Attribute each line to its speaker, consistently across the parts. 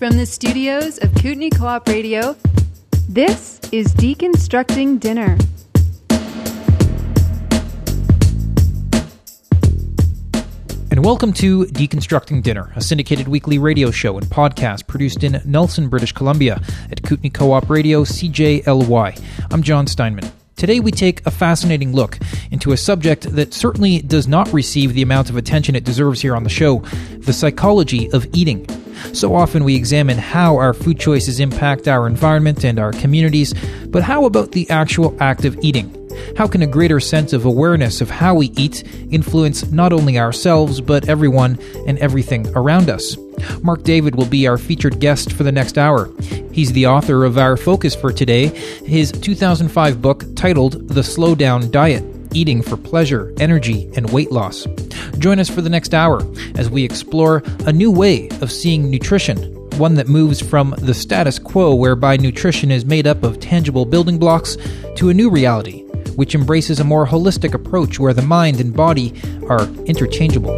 Speaker 1: from the studios of Kootenai Co-op Radio, this is Deconstructing Dinner.
Speaker 2: And welcome to Deconstructing Dinner, a syndicated weekly radio show and podcast produced in Nelson, British Columbia at Kootenai Co-op Radio, CJLY. I'm John Steinman. Today we take a fascinating look into a subject that certainly does not receive the amount of attention it deserves here on the show, the psychology of eating. So often we examine how our food choices impact our environment and our communities, but how about the actual act of eating? How can a greater sense of awareness of how we eat influence not only ourselves, but everyone and everything around us? Mark David will be our featured guest for the next hour. He's the author of our focus for today, his 2005 book titled The Slowdown Diet: Eating for Pleasure, Energy, and Weight Loss. Join us for the next hour as we explore a new way of seeing nutrition, one that moves from the status quo whereby nutrition is made up of tangible building blocks to a new reality, which embraces a more holistic approach where the mind and body are interchangeable.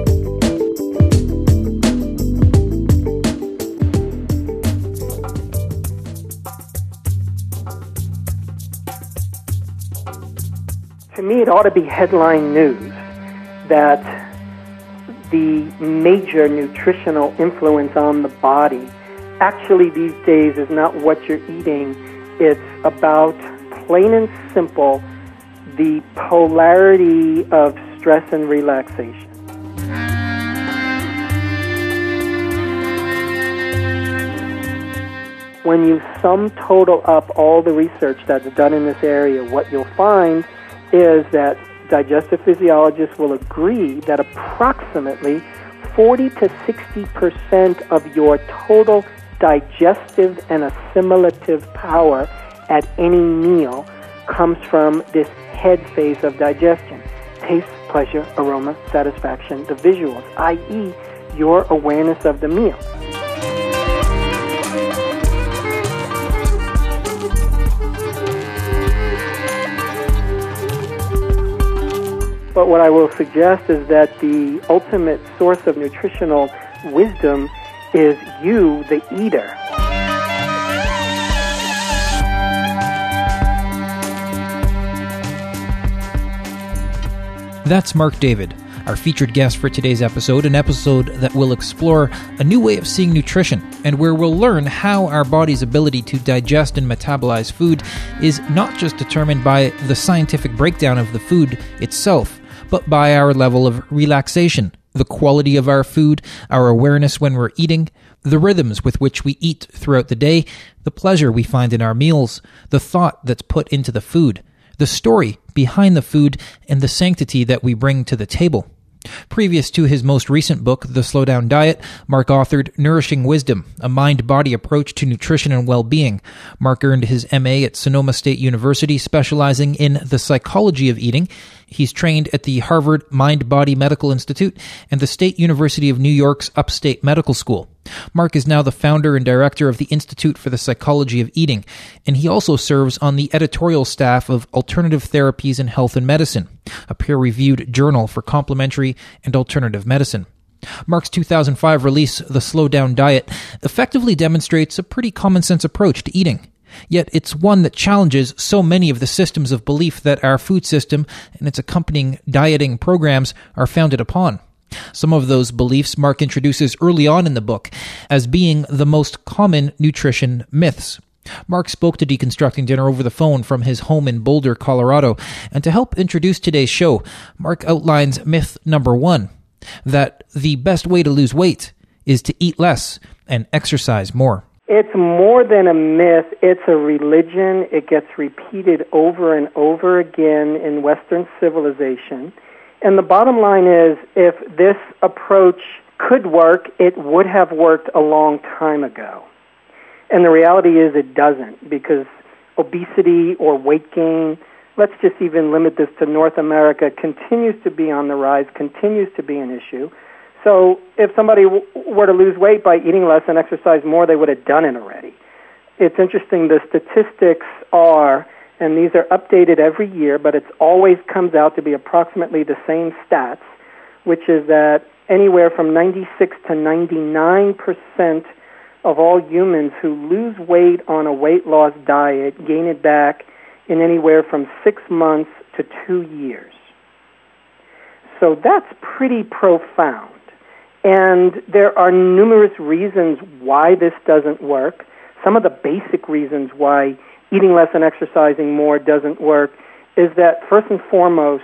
Speaker 3: To me, it ought to be headline news that the major nutritional influence on the body actually these days is not what you're eating. It's about, plain and simple, the polarity of stress and relaxation. When you sum total up all the research that's done in this area, what you'll find is that digestive physiologists will agree that approximately 40 to 60% of your total digestive and assimilative power at any meal comes from this head phase of digestion. Taste, pleasure, aroma, satisfaction, the visuals, i.e. your awareness of the meal. But what I will suggest is that the ultimate source of nutritional wisdom is you, the eater.
Speaker 2: That's Mark David, our featured guest for today's episode, an episode that will explore a new way of seeing nutrition and where we'll learn how our body's ability to digest and metabolize food is not just determined by the scientific breakdown of the food itself, but by our level of relaxation, the quality of our food, our awareness when we're eating, the rhythms with which we eat throughout the day, the pleasure we find in our meals, the thought that's put into the food, the story behind the food, and the sanctity that we bring to the table. Previous to his most recent book, The Slowdown Diet, Mark authored Nourishing Wisdom, a mind-body approach to nutrition and well-being. Mark earned his MA at Sonoma State University, specializing in the psychology of eating. He's trained at the Harvard Mind-Body Medical Institute and the State University of New York's Upstate Medical School. Mark is now the founder and director of the Institute for the Psychology of Eating, and he also serves on the editorial staff of Alternative Therapies in Health and Medicine, a peer-reviewed journal for complementary and alternative medicine. Mark's 2005 release, The Slowdown Diet, effectively demonstrates a pretty common-sense approach to eating. Yet it's one that challenges so many of the systems of belief that our food system and its accompanying dieting programs are founded upon. Some of those beliefs Mark introduces early on in the book as being the most common nutrition myths. Mark spoke to Deconstructing Dinner over the phone from his home in Boulder, Colorado, and to help introduce today's show, Mark outlines myth number 1, that the best way to lose weight is to eat less and exercise more.
Speaker 3: It's more than a myth, it's a religion. It gets repeated over and over again in Western civilization. And the bottom line is, if this approach could work, it would have worked a long time ago. And the reality is it doesn't, because obesity or weight gain, let's just even limit this to North America, continues to be on the rise, continues to be an issue. So if somebody were to lose weight by eating less and exercise more, they would have done it already. It's interesting, the statistics are, and these are updated every year, but it always comes out to be approximately the same stats, which is that anywhere from 96 to 99% of all humans who lose weight on a weight loss diet gain it back in anywhere from 6 months to 2 years. So that's pretty profound. And there are numerous reasons why this doesn't work. Some of the basic reasons why eating less and exercising more doesn't work is that, first and foremost,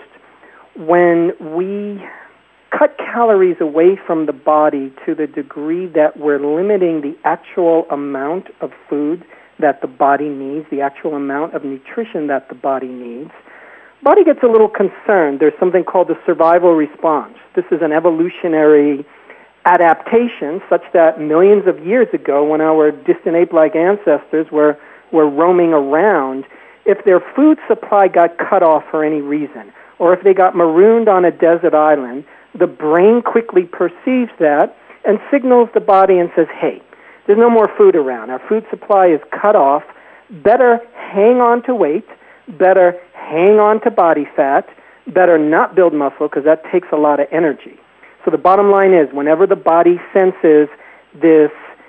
Speaker 3: when we cut calories away from the body to the degree that we're limiting the actual amount of food that the body needs, the actual amount of nutrition that the body needs, body gets a little concerned. There's something called the survival response. This is an evolutionary adaptation such that millions of years ago, when our distant ape-like ancestors were roaming around, if their food supply got cut off for any reason, or if they got marooned on a desert island, the brain quickly perceives that and signals the body and says, hey, there's no more food around. Our food supply is cut off. Better hang on to weight. Better hang on to body fat. Better not build muscle because that takes a lot of energy. So the bottom line is, whenever the body senses this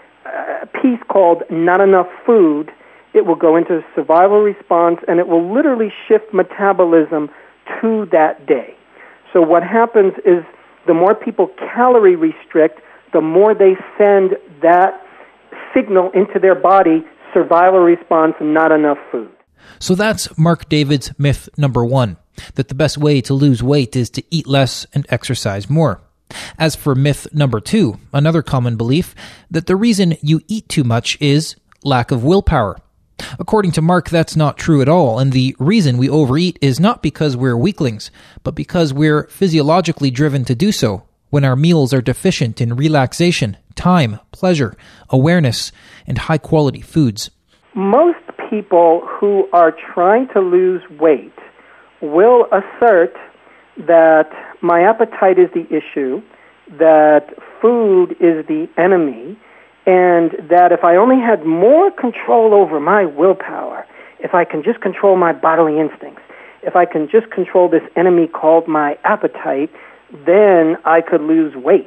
Speaker 3: piece called not enough food, it will go into a survival response, and it will literally shift metabolism to that day. So what happens is the more people calorie restrict, the more they send that signal into their body, survival response, not enough food.
Speaker 2: So that's Marc David's myth number 1, that the best way to lose weight is to eat less and exercise more. As for myth number 2, another common belief, that the reason you eat too much is lack of willpower. According to Marc, that's not true at all, and the reason we overeat is not because we're weaklings, but because we're physiologically driven to do so, when our meals are deficient in relaxation, time, pleasure, awareness, and high-quality foods.
Speaker 3: Most people who are trying to lose weight will assert that my appetite is the issue, that food is the enemy, and that if I only had more control over my willpower, if I can just control my bodily instincts, if I can just control this enemy called my appetite, then I could lose weight.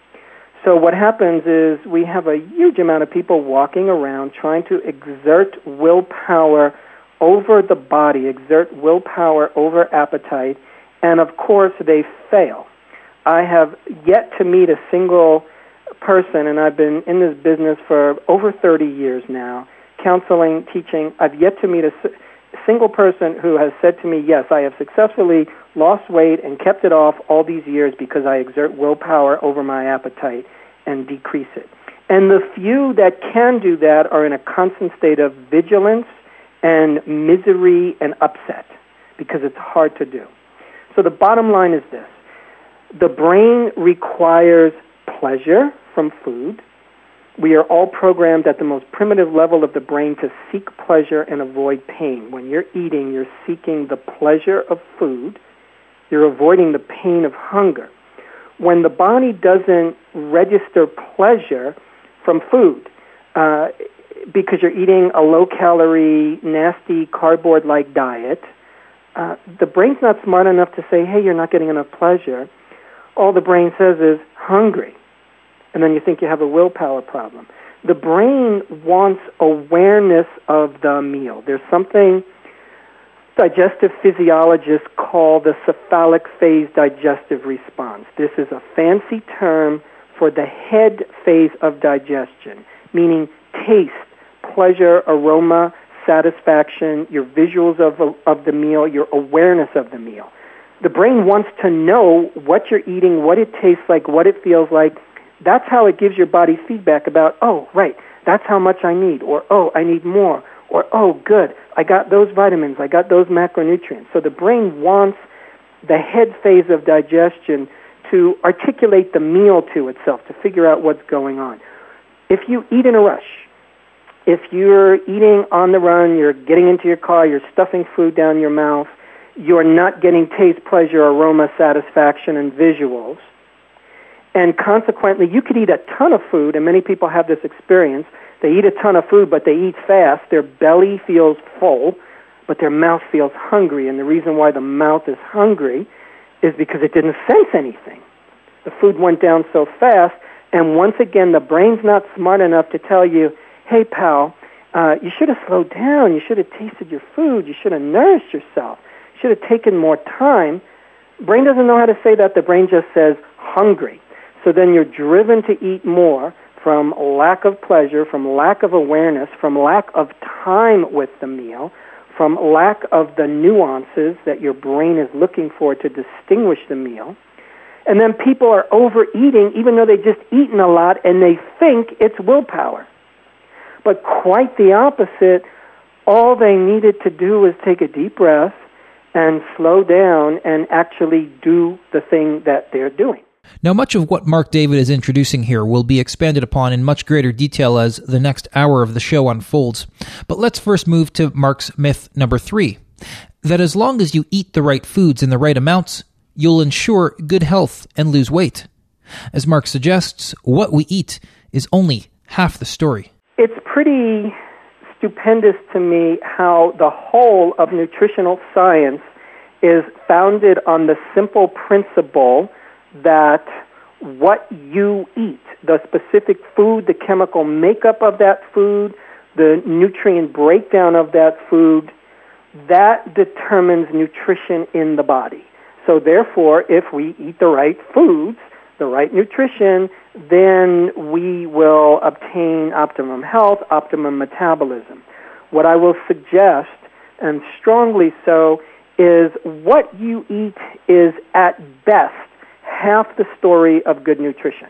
Speaker 3: So what happens is we have a huge amount of people walking around trying to exert willpower over the body, exert willpower over appetite, and of course they fail. I have yet to meet a single person, and I've been in this business for over 30 years now, counseling, teaching. I've yet to meet a single person who has said to me, yes, I have successfully lost weight and kept it off all these years because I exert willpower over my appetite and decrease it. And the few that can do that are in a constant state of vigilance and misery and upset because it's hard to do. So the bottom line is this. The brain requires pleasure from food. We are all programmed at the most primitive level of the brain to seek pleasure and avoid pain. When you're eating, you're seeking the pleasure of food. You're avoiding the pain of hunger. When the body doesn't register pleasure from food, because you're eating a low-calorie, nasty, cardboard-like diet, the brain's not smart enough to say, hey, you're not getting enough pleasure. All the brain says is hungry. And then you think you have a willpower problem. The brain wants awareness of the meal. There's something digestive physiologists call the cephalic phase digestive response. This is a fancy term for the head phase of digestion, meaning taste, pleasure, aroma, satisfaction, your visuals of the meal, your awareness of the meal. The brain wants to know what you're eating, what it tastes like, what it feels like. That's how it gives your body feedback about, oh, right, that's how much I need, or, oh, I need more, or, oh, good, I got those vitamins, I got those macronutrients. So the brain wants the head phase of digestion to articulate the meal to itself, to figure out what's going on. If you eat in a rush, if you're eating on the run, you're getting into your car, you're stuffing food down your mouth, you're not getting taste, pleasure, aroma, satisfaction, and visuals, and consequently, you could eat a ton of food, and many people have this experience. They eat a ton of food, but they eat fast. Their belly feels full, but their mouth feels hungry. And the reason why the mouth is hungry is because it didn't sense anything. The food went down so fast And once again, the brain's not smart enough to tell you, hey, pal, you should have slowed down. You should have tasted your food. You should have nourished yourself. You should have taken more time. Brain doesn't know how to say that. The brain just says hungry. So then you're driven to eat more from lack of pleasure, from lack of awareness, from lack of time with the meal, from lack of the nuances that your brain is looking for to distinguish the meal. And then people are overeating even though they've just eaten a lot and they think it's willpower. But quite the opposite. All they needed to do was take a deep breath and slow down and actually do the thing that they're doing.
Speaker 2: Now, much of what Marc David is introducing here will be expanded upon in much greater detail as the next hour of the show unfolds. But let's first move to Marc's myth number 3, that as long as you eat the right foods in the right amounts, you'll ensure good health and lose weight. As Marc suggests, what we eat is only half the story.
Speaker 3: It's pretty stupendous to me how the whole of nutritional science is founded on the simple principle that what you eat, the specific food, the chemical makeup of that food, the nutrient breakdown of that food, that determines nutrition in the body. So therefore, if we eat the right foods, the right nutrition, then we will obtain optimum health, optimum metabolism. What I will suggest, and strongly so, is what you eat is at best half the story of good nutrition.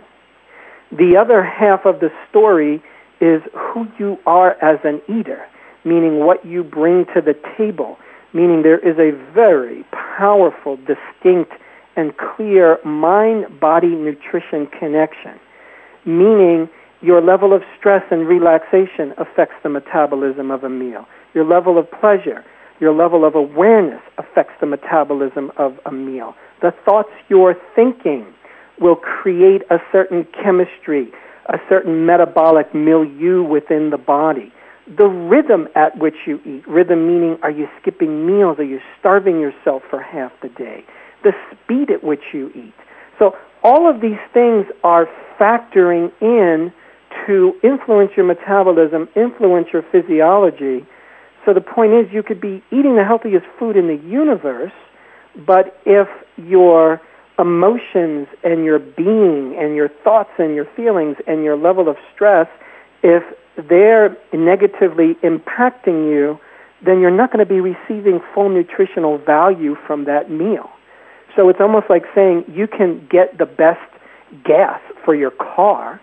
Speaker 3: The other half of the story is who you are as an eater, meaning what you bring to the table, meaning there is a very powerful, distinct, and clear mind-body nutrition connection, meaning your level of stress and relaxation affects the metabolism of a meal. Your level of pleasure, your level of awareness affects the metabolism of a meal. The thoughts you're thinking will create a certain chemistry, a certain metabolic milieu within the body. The rhythm at which you eat, rhythm meaning are you skipping meals, are you starving yourself for half the day, the speed at which you eat. So all of these things are factoring in to influence your metabolism, influence your physiology. So the point is you could be eating the healthiest food in the universe, but if your emotions and your being and your thoughts and your feelings and your level of stress, if they're negatively impacting you, then you're not going to be receiving full nutritional value from that meal. So it's almost like saying you can get the best gas for your car,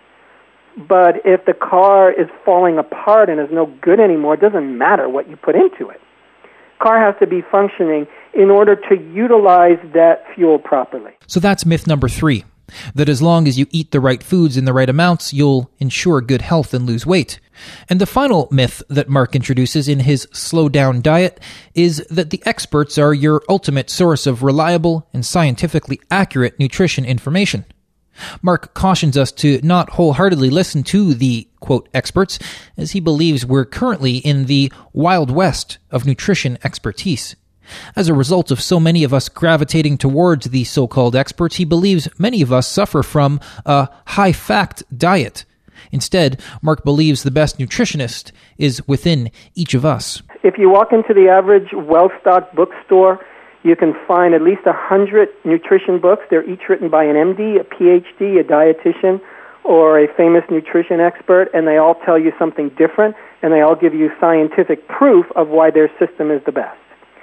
Speaker 3: but if the car is falling apart and is no good anymore, it doesn't matter what you put into it. Car has to be functioning in order to utilize that fuel properly.
Speaker 2: So that's myth number 3, that as long as you eat the right foods in the right amounts, you'll ensure good health and lose weight. And the final myth that Marc introduces in his Slow Down Diet is that the experts are your ultimate source of reliable and scientifically accurate nutrition information. Marc cautions us to not wholeheartedly listen to the, quote, experts, as he believes we're currently in the Wild West of nutrition expertise. As a result of so many of us gravitating towards the so-called experts, he believes many of us suffer from a high-fact diet. Instead, Marc believes the best nutritionist is within each of us.
Speaker 3: If you walk into the average well-stocked bookstore, you can find at least 100 nutrition books. They're each written by an MD, a PhD, a dietitian, or a famous nutrition expert, and they all tell you something different, and they all give you scientific proof of why their system is the best.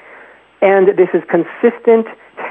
Speaker 3: And this is consistent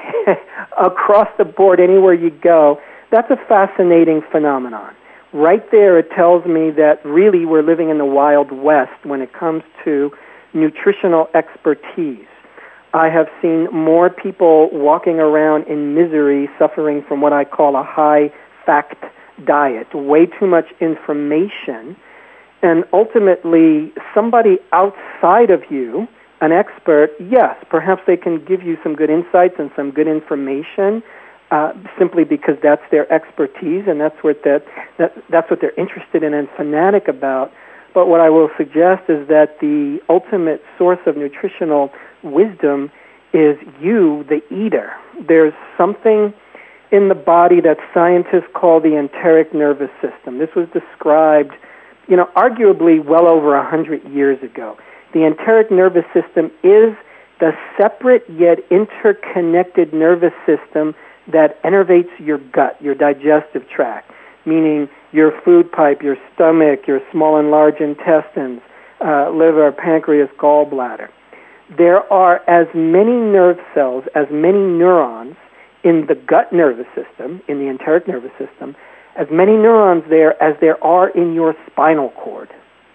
Speaker 3: across the board anywhere you go. That's a fascinating phenomenon. Right there, it tells me that really we're living in the Wild West when it comes to nutritional expertise. I have seen more people walking around in misery, suffering from what I call a high-fact diet, way too much information, and ultimately somebody outside of you, an expert, yes, perhaps they can give you some good insights and some good information, simply because that's their expertise and that's what they're interested in and fanatic about. But what I will suggest is that the ultimate source of nutritional wisdom is you, the eater. There's something in the body that scientists call the enteric nervous system. This was described, arguably well over 100 years ago. The enteric nervous system is the separate yet interconnected nervous system that innervates your gut, your digestive tract, meaning your food pipe, your stomach, your small and large intestines, liver, pancreas, gallbladder. There are as many nerve cells, as many neurons in the gut nervous system, in the enteric nervous system, as many neurons there as there are in your spinal cord.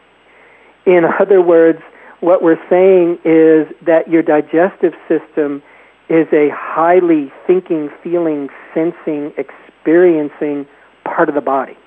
Speaker 3: In other words, what we're saying is that your digestive system is a highly thinking, feeling, sensing, experiencing part of the body.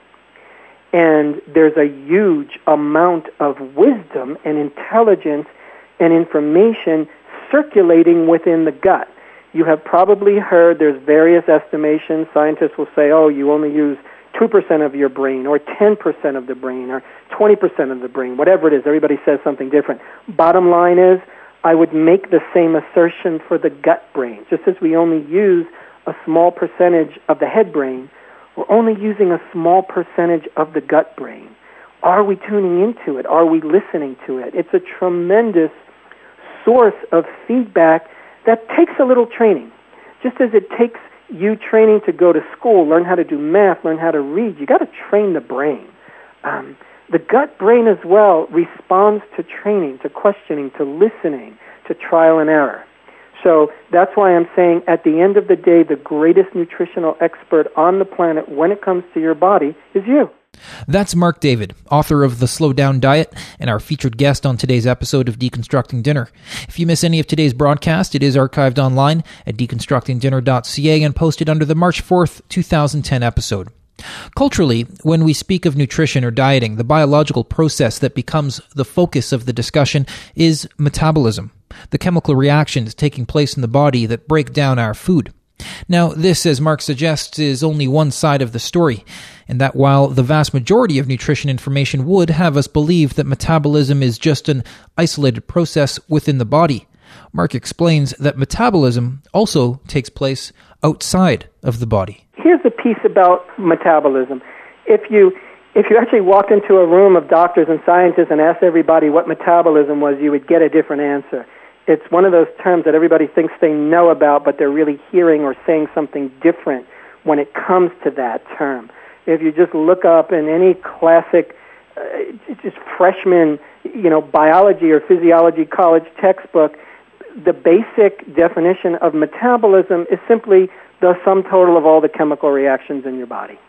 Speaker 3: And there's a huge amount of wisdom and intelligence and information circulating within the gut. You have probably heard there's various estimations. Scientists will say, you only use 2% of your brain or 10% of the brain or 20% of the brain, whatever it is. Everybody says something different. Bottom line is, I would make the same assertion for the gut brain. Just as we only use a small percentage of the head brain, we're only using a small percentage of the gut brain. Are we tuning into it? Are we listening to it? It's a tremendous source of feedback that takes a little training. Just as it takes you training to go to school, learn how to do math, learn how to read, you got to train the brain. The gut brain as well responds to training, to questioning, to listening, to trial and error. So that's why I'm saying at the end of the day, the greatest nutritional expert on the planet when it comes to your body is you.
Speaker 2: That's Marc David, author of The Slow Down Diet and our featured guest on today's episode of Deconstructing Dinner. If you miss any of today's broadcast, it is archived online at deconstructingdinner.ca and posted under the March 4th, 2010 episode. Culturally, when we speak of nutrition or dieting, the biological process that becomes the focus of the discussion is metabolism, the chemical reactions taking place in the body that break down our food. Now, this, as Marc suggests, is only one side of the story, and that while the vast majority of nutrition information would have us believe that metabolism is just an isolated process within the body, Marc explains that metabolism also takes place outside of the body.
Speaker 3: Here's the piece about metabolism. If you actually walked into a room of doctors and scientists and asked everybody what metabolism was, you would get a different answer. It's one of those terms that everybody thinks they know about, but they're really hearing or saying something different when it comes to that term. If you just look up in any classic, just freshman, biology or physiology college textbook, the basic definition of metabolism is simply the sum total of all the chemical reactions in your body.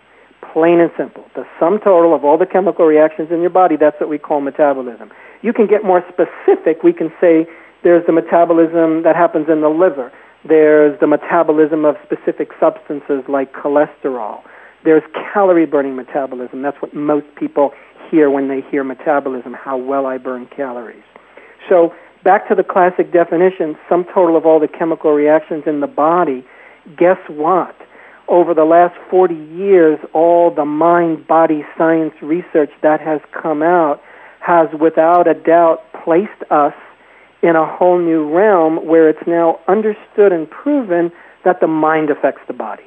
Speaker 3: Plain and simple. The sum total of all the chemical reactions in your body, that's what we call metabolism. You can get more specific. We can say there's the metabolism that happens in the liver. There's the metabolism of specific substances like cholesterol. There's calorie-burning metabolism. That's what most people hear when they hear metabolism, how well I burn calories. So back to the classic definition, sum total of all the chemical reactions in the body. Guess what? Over the last 40 years, all the mind-body science research that has come out has without a doubt placed us in a whole new realm where it's now understood and proven that the mind affects the body.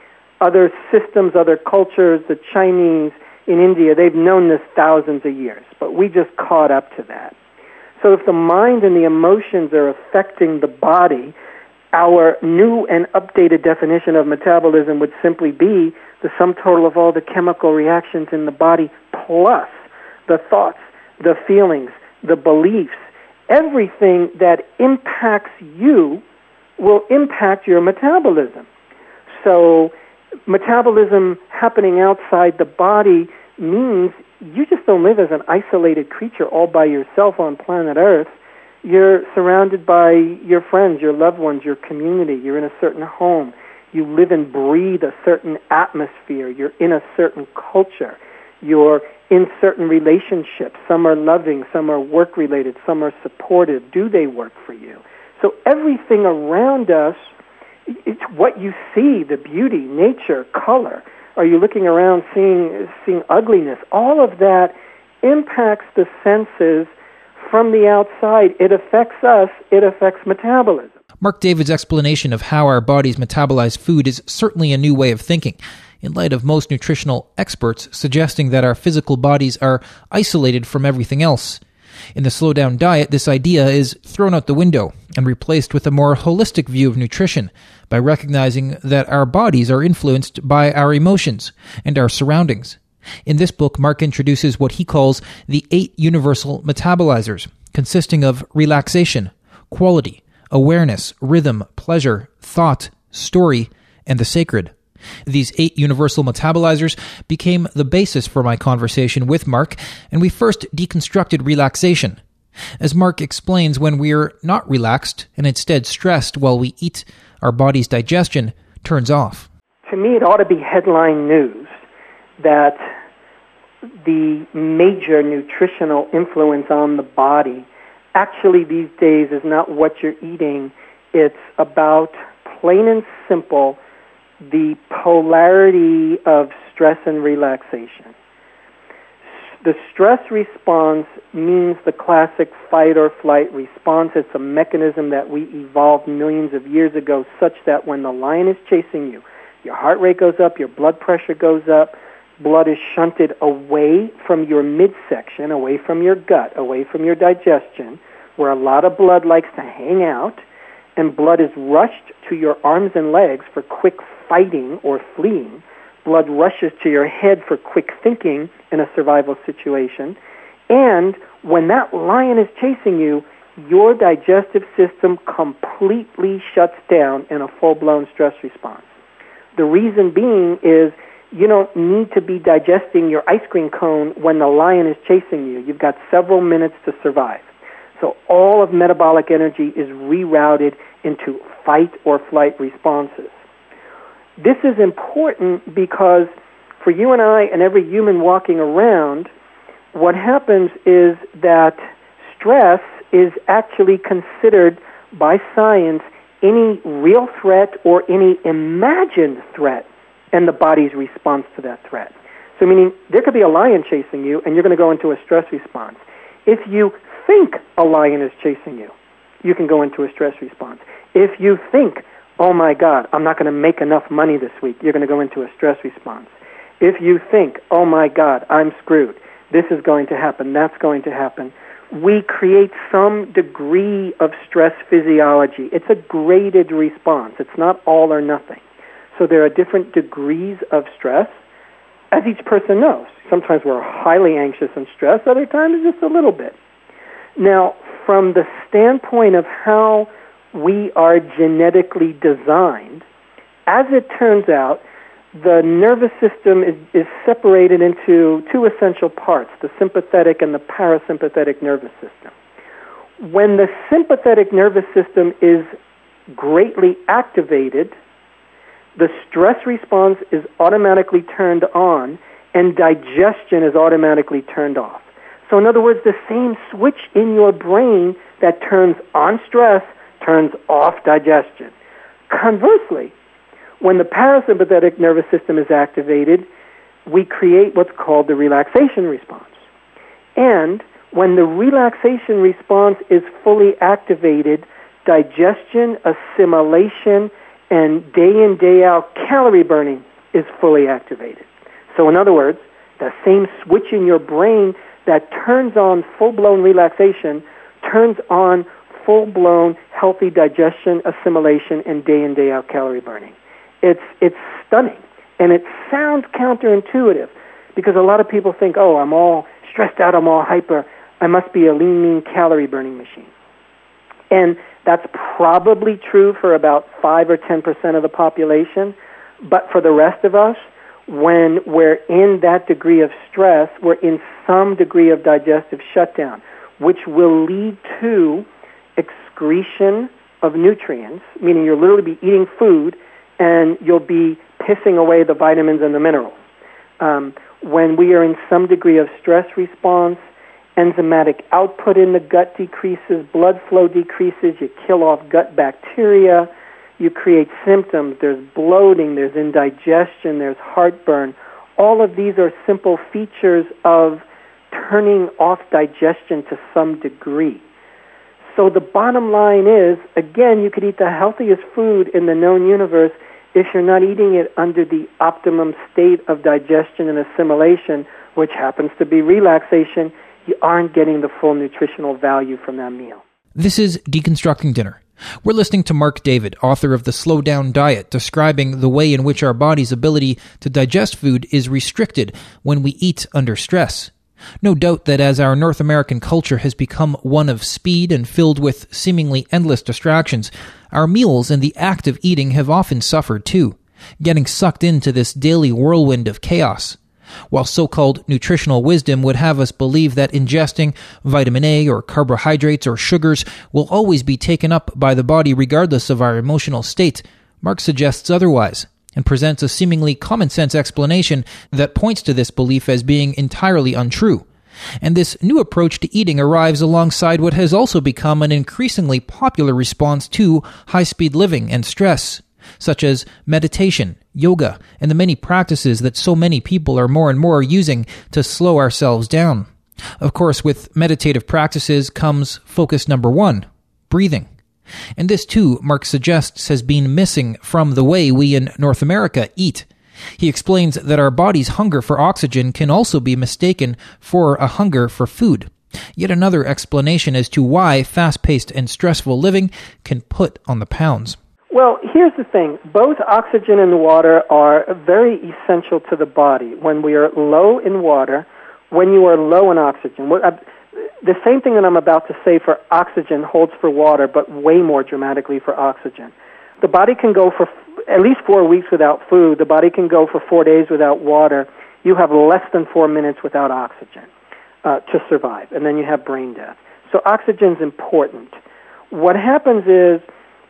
Speaker 3: Other systems, other cultures, the Chinese in India, they've known this thousands of years, but we just caught up to that. So if the mind and the emotions are affecting the body, our new and updated definition of metabolism would simply be the sum total of all the chemical reactions in the body plus the thoughts, the feelings, the beliefs, everything that impacts you will impact your metabolism. So metabolism happening outside the body means you just don't live as an isolated creature all by yourself on planet Earth. You're surrounded by your friends, your loved ones, your community. You're in a certain home. You live and breathe a certain atmosphere. You're in a certain culture. You're in certain relationships. Some are loving, some are work-related, some are supportive. Do they work for you? So everything around us, it's what you see, the beauty, nature, color. Are you looking around seeing ugliness? All of that impacts the senses from the outside. It affects us. It affects metabolism.
Speaker 2: Marc David's explanation of how our bodies metabolize food is certainly a new way of thinking, in light of most nutritional experts suggesting that our physical bodies are isolated from everything else. In the Slow Down diet, this idea is thrown out the window and replaced with a more holistic view of nutrition by recognizing that our bodies are influenced by our emotions and our surroundings. In this book, Marc introduces what he calls the 8 universal metabolizers, consisting of relaxation, quality, awareness, rhythm, pleasure, thought, story, and the sacred. These 8 universal metabolizers became the basis for my conversation with Marc, and we first deconstructed relaxation. As Marc explains, when we're not relaxed and instead stressed while we eat, our body's digestion turns off.
Speaker 3: To me, it ought to be headline news that the major nutritional influence on the body actually these days is not what you're eating. It's about, plain and simple, the polarity of stress and relaxation. The stress response means the classic fight or flight response. It's a mechanism that we evolved millions of years ago such that when the lion is chasing you, your heart rate goes up, your blood pressure goes up, blood is shunted away from your midsection, away from your gut, away from your digestion, where a lot of blood likes to hang out, and blood is rushed to your arms and legs for quick fighting or fleeing. Blood rushes to your head for quick thinking in a survival situation. And when that lion is chasing you, your digestive system completely shuts down in a full-blown stress response. The reason being is you don't need to be digesting your ice cream cone when the lion is chasing you. You've got several minutes to survive. So all of metabolic energy is rerouted into fight or flight responses. This is important because for you and I and every human walking around, what happens is that stress is actually considered by science any real threat or any imagined threat and the body's response to that threat. So meaning there could be a lion chasing you and you're going to go into a stress response. If you think a lion is chasing you, you can go into a stress response. If you think, oh my God, I'm not going to make enough money this week, you're going to go into a stress response. If you think, oh my God, I'm screwed, this is going to happen, that's going to happen, we create some degree of stress physiology. It's a graded response. It's not all or nothing. So there are different degrees of stress, as each person knows. Sometimes we're highly anxious and stressed, other times just a little bit. Now, from the standpoint of how we are genetically designed, as it turns out, the nervous system is separated into 2 essential parts, the sympathetic and the parasympathetic nervous system. When the sympathetic nervous system is greatly activated, the stress response is automatically turned on and digestion is automatically turned off. So in other words, the same switch in your brain that turns on stress turns off digestion. Conversely, when the parasympathetic nervous system is activated, we create what's called the relaxation response. And when the relaxation response is fully activated, digestion, assimilation, and day in, day out calorie burning is fully activated. So in other words, the same switch in your brain that turns on full-blown relaxation turns on full-blown healthy digestion, assimilation, and day in, day out calorie burning. It's stunning, and it sounds counterintuitive because a lot of people think, oh, I'm all stressed out, I'm all hyper, I must be a lean, mean calorie burning machine. And that's probably true for about 5 or 10% of the population, but for the rest of us, when we're in that degree of stress, we're in some degree of digestive shutdown, which will lead to excretion of nutrients, meaning you'll literally be eating food and you'll be pissing away the vitamins and the minerals. When we are in some degree of stress response, enzymatic output in the gut decreases, blood flow decreases, you kill off gut bacteria, you create symptoms, there's bloating, there's indigestion, there's heartburn. All of these are simple features of turning off digestion to some degree. So the bottom line is, again, you could eat the healthiest food in the known universe. If you're not eating it under the optimum state of digestion and assimilation, which happens to be relaxation, you aren't getting the full nutritional value from that meal.
Speaker 2: This is Deconstructing Dinner. We're listening to Marc David, author of The Slow Down Diet, describing the way in which our body's ability to digest food is restricted when we eat under stress. No doubt that as our North American culture has become one of speed and filled with seemingly endless distractions, our meals and the act of eating have often suffered too, getting sucked into this daily whirlwind of chaos. While so-called nutritional wisdom would have us believe that ingesting vitamin A or carbohydrates or sugars will always be taken up by the body regardless of our emotional state, Marc suggests otherwise, and presents a seemingly common-sense explanation that points to this belief as being entirely untrue. And this new approach to eating arrives alongside what has also become an increasingly popular response to high-speed living and stress, such as meditation, yoga, and the many practices that so many people are more and more using to slow ourselves down. Of course, with meditative practices comes focus number 1, breathing. And this too, Marc suggests, has been missing from the way we in North America eat. He explains that our body's hunger for oxygen can also be mistaken for a hunger for food. Yet another explanation as to why fast-paced and stressful living can put on the pounds.
Speaker 3: Well, here's the thing. Both oxygen and water are very essential to the body. When we are low in water, when you are low in oxygen, the same thing that I'm about to say for oxygen holds for water, but way more dramatically for oxygen. The body can go for at least 4 weeks without food. The body can go for 4 days without water. You have less than 4 minutes without oxygen to survive, and then you have brain death. So oxygen's important. What happens is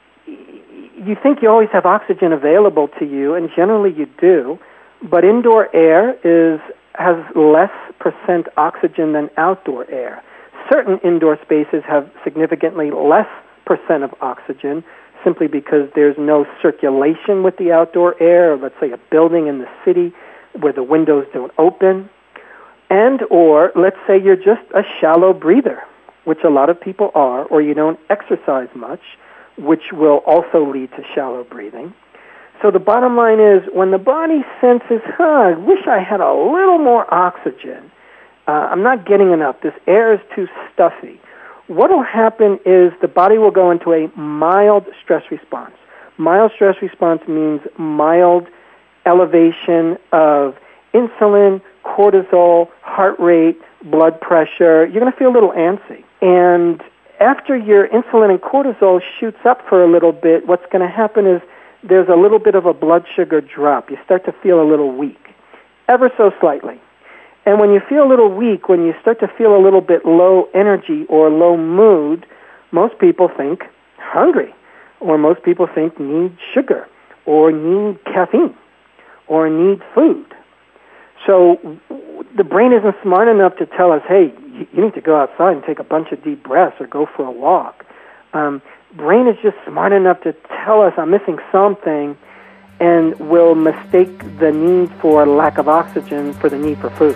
Speaker 3: you think you always have oxygen available to you, and generally you do, but indoor air has less percent oxygen than outdoor air. Certain indoor spaces have significantly less percent of oxygen simply because there's no circulation with the outdoor air, or let's say a building in the city where the windows don't open. And or let's say you're just a shallow breather, which a lot of people are, or you don't exercise much, which will also lead to shallow breathing. So the bottom line is, when the body senses, I wish I had a little more oxygen, I'm not getting enough, this air is too stuffy, what will happen is the body will go into a mild stress response. Mild stress response means mild elevation of insulin, cortisol, heart rate, blood pressure. You're going to feel a little antsy. And after your insulin and cortisol shoots up for a little bit, what's going to happen is there's a little bit of a blood sugar drop. You start to feel a little weak, ever so slightly. And when you feel a little weak, when you start to feel a little bit low energy or low mood, most people think hungry, or most people think need sugar, or need caffeine, or need food. So the brain isn't smart enough to tell us, hey, you need to go outside and take a bunch of deep breaths or go for a walk. Brain is just smart enough to tell us I'm missing something, and will mistake the need for lack of oxygen for the need for food.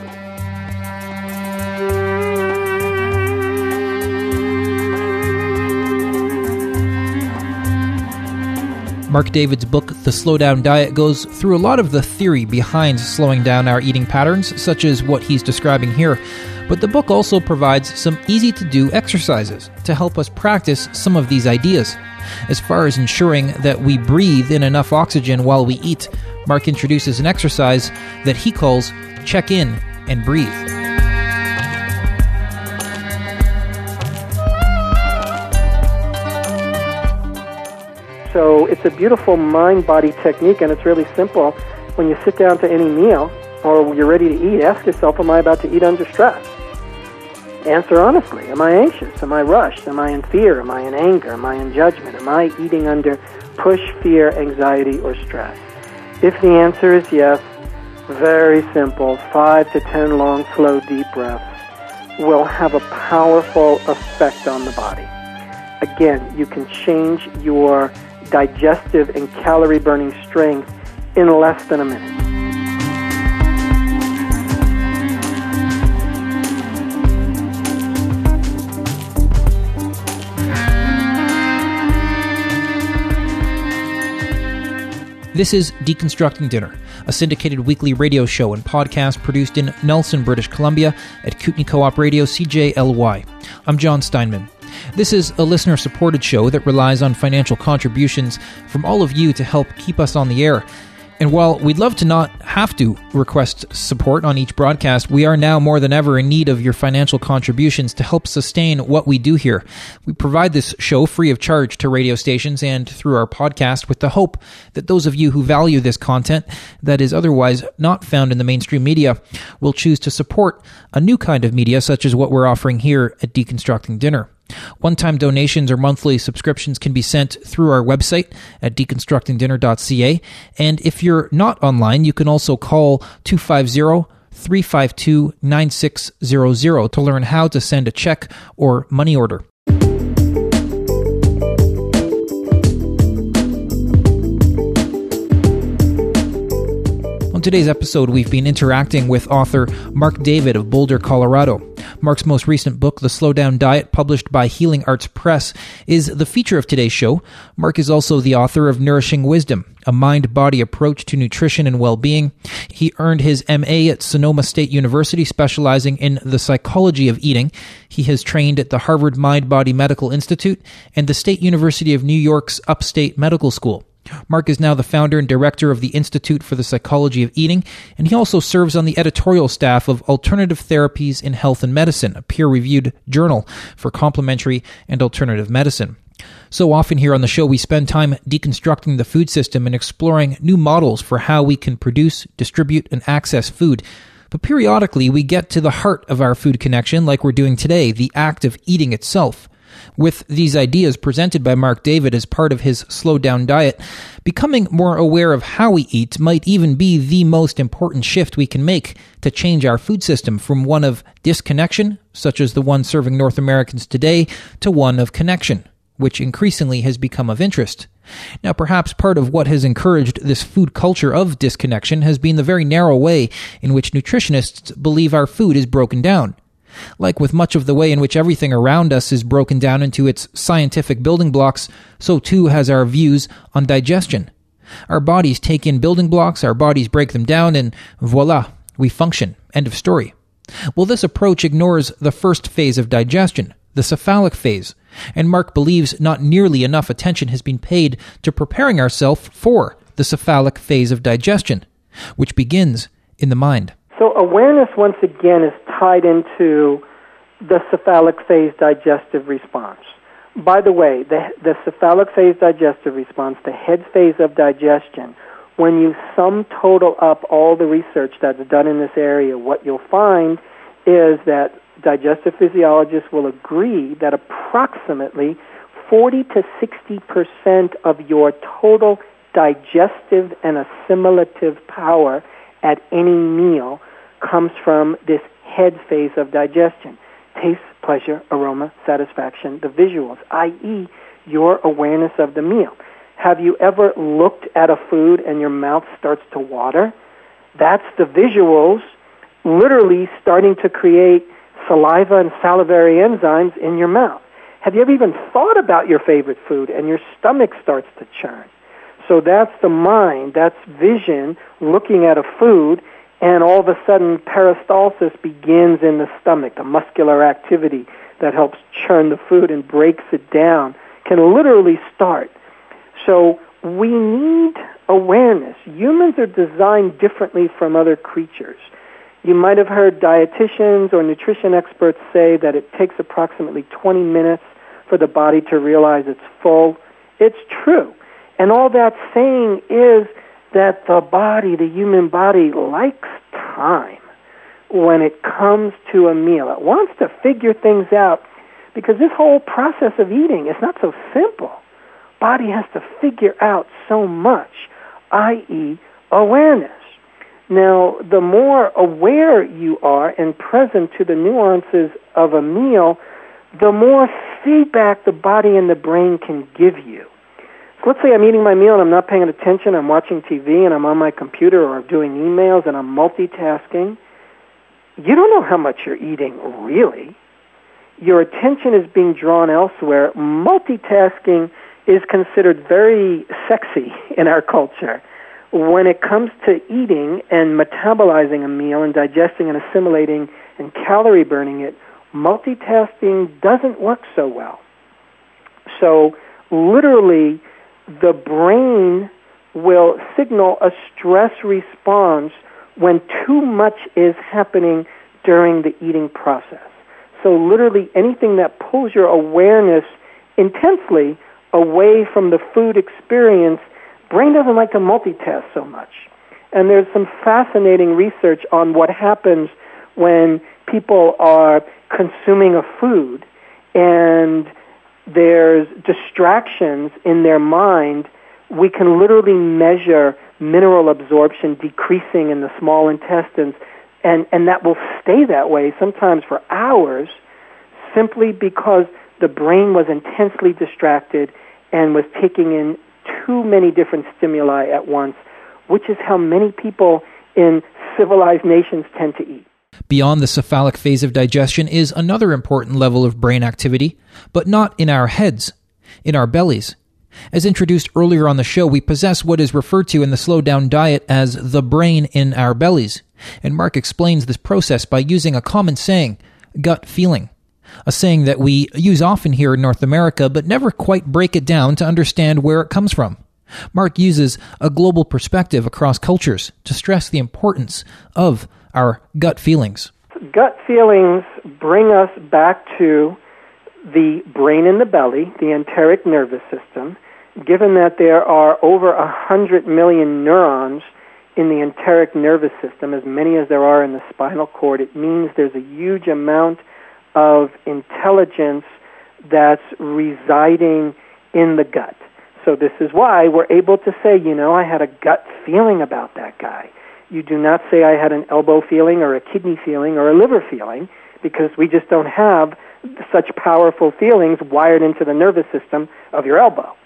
Speaker 2: Marc David's book, The Slow Down Diet, goes through a lot of the theory behind slowing down our eating patterns, such as what he's describing here. But the book also provides some easy-to-do exercises to help us practice some of these ideas. As far as ensuring that we breathe in enough oxygen while we eat, Marc introduces an exercise that he calls Check In and Breathe.
Speaker 3: So it's a beautiful mind-body technique, and it's really simple. When you sit down to any meal, or you're ready to eat, ask yourself, am I about to eat under stress? Answer honestly. Am I anxious? Am I rushed? Am I in fear? Am I in anger? Am I in judgment? Am I eating under push, fear, anxiety, or stress? If the answer is yes, very simple, 5 to 10 long, slow, deep breaths will have a powerful effect on the body. Again, you can change your digestive and calorie-burning strength in less than a minute.
Speaker 2: This is Deconstructing Dinner, a syndicated weekly radio show and podcast produced in Nelson, British Columbia at Kootenai Co-op Radio CJLY. I'm John Steinman. This is a listener-supported show that relies on financial contributions from all of you to help keep us on the air. And while we'd love to not have to request support on each broadcast, we are now more than ever in need of your financial contributions to help sustain what we do here. We provide this show free of charge to radio stations and through our podcast with the hope that those of you who value this content that is otherwise not found in the mainstream media will choose to support a new kind of media such as what we're offering here at Deconstructing Dinner. One-time donations or monthly subscriptions can be sent through our website at deconstructingdinner.ca. And if you're not online, you can also call 250-352-9600 to learn how to send a check or money order. On today's episode, we've been interacting with author Mark David of Boulder, Colorado. Mark's most recent book, The Slow Down Diet, published by Healing Arts Press, is the feature of today's show. Mark is also the author of Nourishing Wisdom, a mind-body approach to nutrition and well-being. He earned his MA at Sonoma State University, specializing in the psychology of eating. He has trained at the Harvard Mind-Body Medical Institute and the State University of New York's Upstate Medical School. Mark is now the founder and director of the Institute for the Psychology of Eating, and he also serves on the editorial staff of Alternative Therapies in Health and Medicine, a peer-reviewed journal for complementary and alternative medicine. So often here on the show, we spend time deconstructing the food system and exploring new models for how we can produce, distribute, and access food. But periodically, we get to the heart of our food connection, like we're doing today, the act of eating itself. With these ideas presented by Mark David as part of his Slow Down Diet, becoming more aware of how we eat might even be the most important shift we can make to change our food system from one of disconnection, such as the one serving North Americans today, to one of connection, which increasingly has become of interest. Now, perhaps part of what has encouraged this food culture of disconnection has been the very narrow way in which nutritionists believe our food is broken down. Like with much of the way in which everything around us is broken down into its scientific building blocks, so too has our views on digestion. Our bodies take in building blocks, our bodies break them down, and voila, we function. End of story. Well, this approach ignores the first phase of digestion, the cephalic phase, and Mark believes not nearly enough attention has been paid to preparing ourselves for the cephalic phase of digestion, which begins in the mind.
Speaker 3: So awareness, once again, is tied into the cephalic phase digestive response. By the way, the cephalic phase digestive response, the head phase of digestion, when you sum total up all the research that's done in this area, what you'll find is that digestive physiologists will agree that approximately 40 to 60% of your total digestive and assimilative power at any meal comes from this head phase of digestion. Taste, pleasure, aroma, satisfaction, the visuals, i.e., your awareness of the meal. Have you ever looked at a food and your mouth starts to water? That's the visuals literally starting to create saliva and salivary enzymes in your mouth. Have you ever even thought about your favorite food and your stomach starts to churn? So that's the mind, that's vision, looking at a food, and all of a sudden peristalsis begins in the stomach. The muscular activity that helps churn the food and breaks it down can literally start. So we need awareness. Humans are designed differently from other creatures. You might have heard dietitians or nutrition experts say that it takes approximately 20 minutes for the body to realize it's full. It's true. And all that's saying is that the body, the human body, likes time when it comes to a meal. It wants to figure things out because this whole process of eating is not so simple. Body has to figure out so much, i.e., awareness. Now, the more aware you are and present to the nuances of a meal, the more feedback the body and the brain can give you. So let's say I'm eating my meal and I'm not paying attention, I'm watching TV and I'm on my computer or doing emails and I'm multitasking. You don't know how much you're eating, really. Your attention is being drawn elsewhere. Multitasking is considered very sexy in our culture. when it comes to eating and metabolizing a meal and digesting and assimilating and calorie burning it, multitasking doesn't work so well. So literally, the brain will signal a stress response when too much is happening during the eating process. So literally anything that pulls your awareness intensely away from the food experience, brain doesn't like to multitask so much. And there's some fascinating research on what happens when people are consuming a food and there's distractions in their mind. We can literally measure mineral absorption decreasing in the small intestines, and that will stay that way sometimes for hours simply because the brain was intensely distracted and was taking in too many different stimuli at once, which is how many people in civilized nations tend to eat.
Speaker 2: Beyond the cephalic phase of digestion is another important level of brain activity, but not in our heads, in our bellies. As introduced earlier on the show, we possess what is referred to in the Slow Down Diet as the brain in our bellies. And Mark explains this process by using a common saying, gut feeling. A saying that we use often here in North America, but never quite break it down to understand where it comes from. Mark uses a global perspective across cultures to stress the importance of our gut feelings.
Speaker 3: Gut feelings bring us back to the brain in the belly, the enteric nervous system. Given that there are over 100 million neurons in the enteric nervous system, as many as there are in the spinal cord, it means there's a huge amount of intelligence that's residing in the gut. So this is why we're able to say, I had a gut feeling about that guy. You do not say I had an elbow feeling or a kidney feeling or a liver feeling, because we just don't have such powerful feelings wired into the nervous system of your elbow.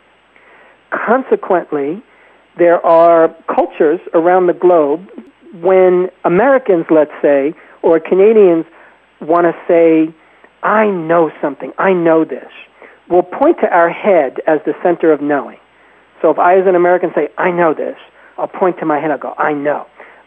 Speaker 3: Consequently, there are cultures around the globe when Americans, let's say, or Canadians want to say, I know something, I know this. We'll point to our head as the center of knowing. So if I, as an American, say, I know this, I'll point to my head, I'll go, I know.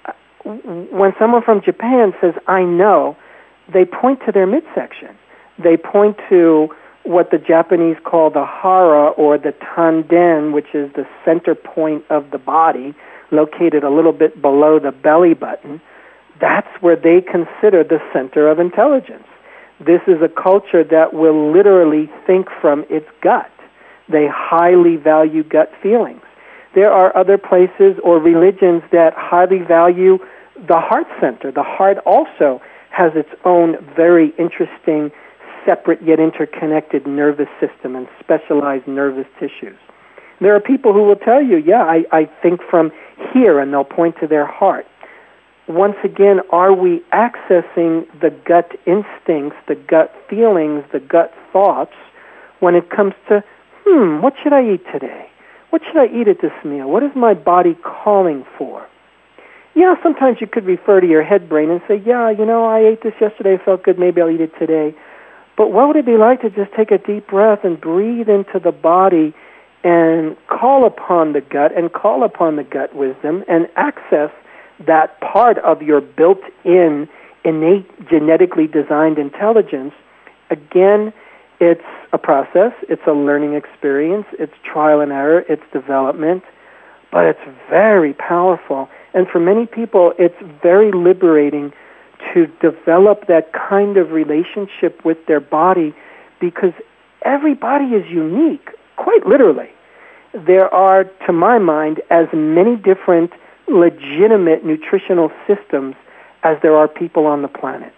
Speaker 3: When someone from Japan says, I know, they point to their midsection. They point to what the Japanese call the hara, or the tanden, which is the center point of the body, located a little bit below the belly button. That's where they consider the center of intelligence. This is a culture that will literally think from its gut. They highly value gut feelings. There are other places or religions that highly value the heart center. The heart also has its own very interesting, separate yet interconnected nervous system and specialized nervous tissues. There are people who will tell you, I think from here, and they'll point to their heart. Once again, are we accessing the gut instincts, the gut feelings, the gut thoughts when it comes to, what should I eat today? What should I eat at this meal? What is my body calling for? Sometimes you could refer to your head brain and say, I ate this yesterday, it felt good, maybe I'll eat it today. But what would it be like to just take a deep breath and breathe into the body and call upon the gut and call upon the gut wisdom and access that part of your built-in, innate, genetically designed intelligence? Again, it's a process, it's a learning experience, it's trial and error, it's development, but it's very powerful. And for many people, it's very liberating to develop that kind of relationship with their body, because every body is unique, quite literally. There are, to my mind, as many different legitimate nutritional systems as there are people on the planet.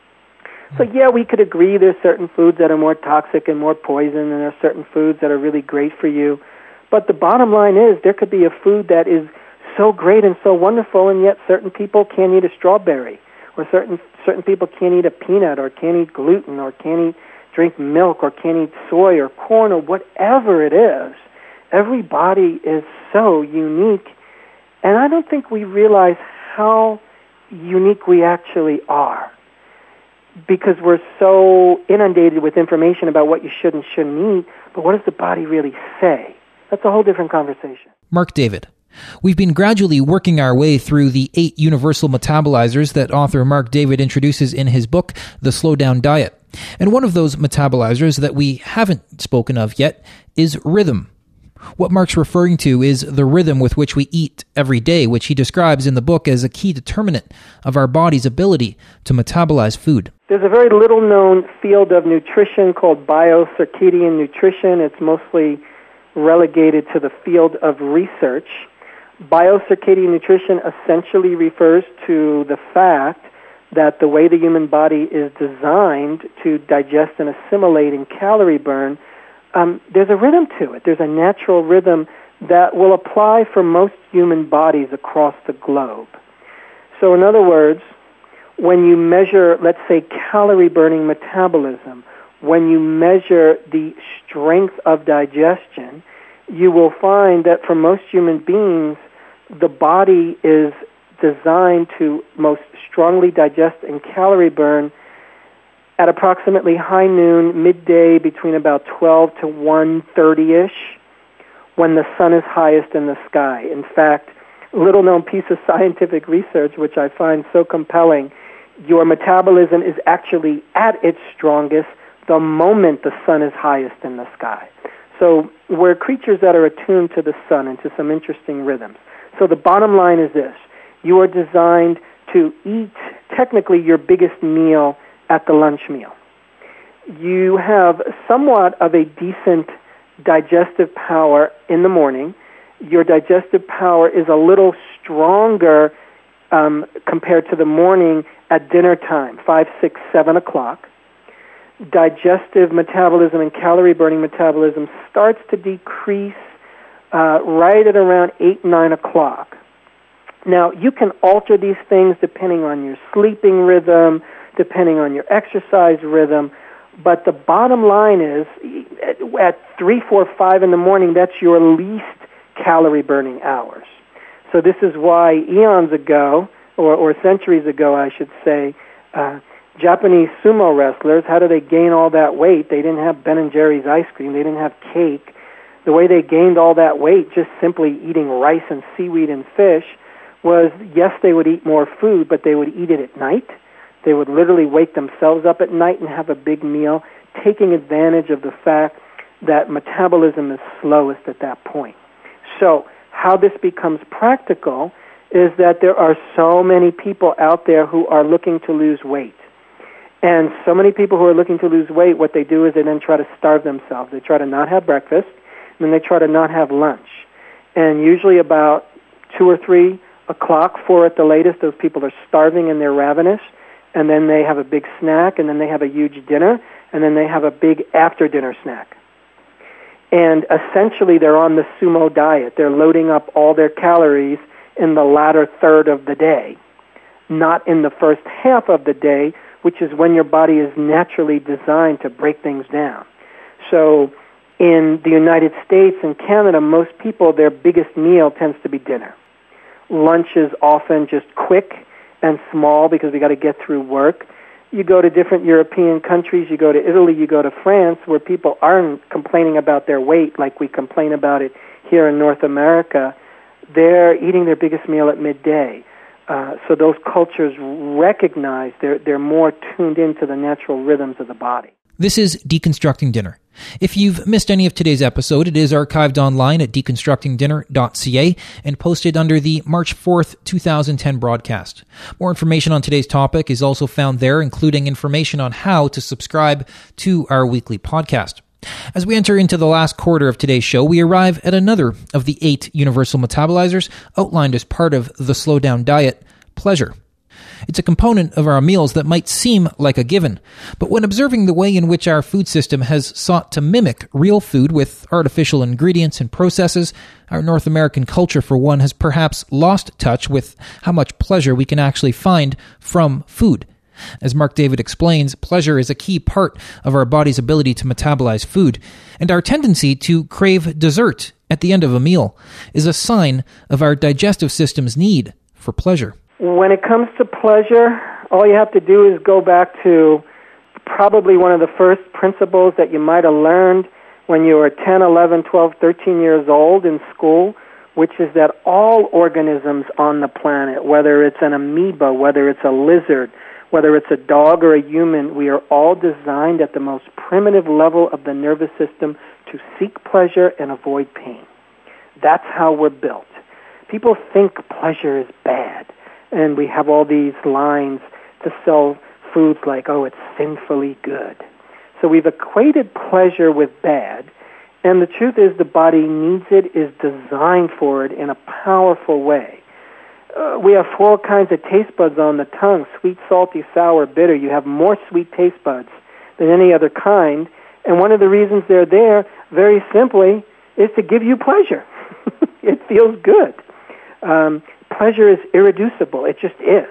Speaker 3: So we could agree there's certain foods that are more toxic and more poison, and there are certain foods that are really great for you. But the bottom line is there could be a food that is so great and so wonderful, and yet certain people can't eat a strawberry, or certain people can't eat a peanut, or can't eat gluten, or can't drink milk, or can't eat soy or corn, or whatever it is. Every body is so unique, and I don't think we realize how unique we actually are, because we're so inundated with information about what you should and shouldn't eat, but what does the body really say? That's a whole different conversation.
Speaker 2: Mark David, We've been gradually working our way through the 8 universal metabolizers that author Marc David introduces in his book, The Slow Down Diet. And one of those metabolizers that we haven't spoken of yet is rhythm. What Marc's referring to is the rhythm with which we eat every day, which he describes in the book as a key determinant of our body's ability to metabolize food.
Speaker 3: There's a very little-known field of nutrition called biocircadian nutrition. It's mostly relegated to the field of research. Biocircadian nutrition essentially refers to the fact that the way the human body is designed to digest and assimilate and calorie burn, there's a rhythm to it. There's a natural rhythm that will apply for most human bodies across the globe. So in other words, when you measure, let's say, calorie burning metabolism, when you measure the strength of digestion, you will find that for most human beings, the body is designed to most strongly digest and calorie burn at approximately high noon, midday, between about 12 to 1:30-ish, when the sun is highest in the sky. In fact, little-known piece of scientific research, which I find so compelling, your metabolism is actually at its strongest the moment the sun is highest in the sky. So we're creatures that are attuned to the sun and to some interesting rhythms. So the bottom line is this. You are designed to eat, technically, your biggest meal at the lunch meal. You have somewhat of a decent digestive power in the morning. Your digestive power is a little stronger compared to the morning at dinner time, 5, 6, 7 o'clock. Digestive metabolism and calorie-burning metabolism starts to decrease right at around 8, 9 o'clock. Now, you can alter these things depending on your sleeping rhythm, depending on your exercise rhythm, but the bottom line is at 3, 4, 5 in the morning, that's your least calorie-burning hours. So this is why eons ago, or centuries ago, I should say, Japanese sumo wrestlers, how do they gain all that weight? They didn't have Ben & Jerry's ice cream. They didn't have cake. The way they gained all that weight, just simply eating rice and seaweed and fish, was, yes, they would eat more food, but they would eat it at night. They would literally wake themselves up at night and have a big meal, taking advantage of the fact that metabolism is slowest at that point. So how this becomes practical is that there are so many people out there who are looking to lose weight. And so many people who are looking to lose weight, what they do is they then try to starve themselves. They try to not have breakfast, and then they try to not have lunch. And usually about 2 or 3 o'clock, 4 at the latest, those people are starving and they're ravenous. And then they have a big snack, and then they have a huge dinner, and then they have a big after-dinner snack. And essentially they're on the sumo diet. They're loading up all their calories in the latter third of the day, not in the first half of the day, which is when your body is naturally designed to break things down. So in the United States and Canada, most people, their biggest meal tends to be dinner. Lunch is often just quick and small because we got to get through work. You go to different European countries, you go to Italy, you go to France, where people aren't complaining about their weight like we complain about it here in North America. They're eating their biggest meal at midday. So those cultures recognize they're more tuned into the natural rhythms of the body.
Speaker 2: This is Deconstructing Dinner. If you've missed any of today's episode, it is archived online at deconstructingdinner.ca and posted under the March 4th, 2010 broadcast. More information on today's topic is also found there, including information on how to subscribe to our weekly podcast. As we enter into the last quarter of today's show, we arrive at another of the 8 universal metabolizers outlined as part of the Slow Down Diet, pleasure. It's a component of our meals that might seem like a given, but when observing the way in which our food system has sought to mimic real food with artificial ingredients and processes, our North American culture, for one, has perhaps lost touch with how much pleasure we can actually find from food. As Marc David explains, pleasure is a key part of our body's ability to metabolize food, and our tendency to crave dessert at the end of a meal is a sign of our digestive system's need for pleasure.
Speaker 3: When it comes to pleasure, all you have to do is go back to probably one of the first principles that you might have learned when you were 10, 11, 12, 13 years old in school, which is that all organisms on the planet, whether it's an amoeba, whether it's a lizard, whether it's a dog or a human, we are all designed at the most primitive level of the nervous system to seek pleasure and avoid pain. That's how we're built. People think pleasure is bad, and we have all these lines to sell foods like, oh, it's sinfully good. So we've equated pleasure with bad, and the truth is the body needs it, is designed for it in a powerful way. We have 4 kinds of taste buds on the tongue: sweet, salty, sour, bitter. You have more sweet taste buds than any other kind, and one of the reasons they're there, very simply, is to give you pleasure. It feels good. Pleasure is irreducible. It just is.